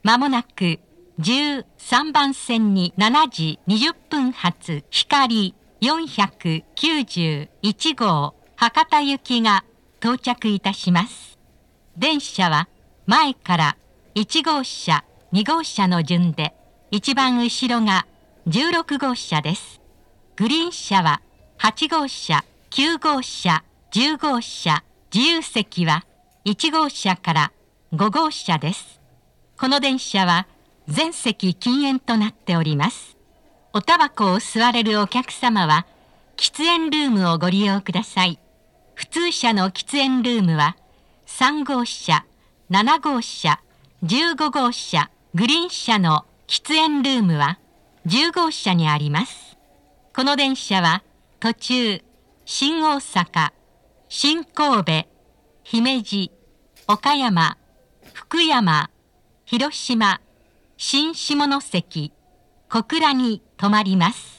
まもなく13番線に7時20分発光491号博多行きが到着いたします。電車は前から1号車、2号車の順で、一番後ろが16号車です。グリーン車は8号車、9号車、10号車、自由席は1号車から5号車です。この電車は全席禁煙となっております。おタバコを吸われるお客様は喫煙ルームをご利用ください。普通車の喫煙ルームは3号車、7号車、15号車、グリーン車の喫煙ルームは10号車にあります。この電車は途中、新大阪、新神戸、姫路、岡山、福山、広島、新下関、小倉に停まります。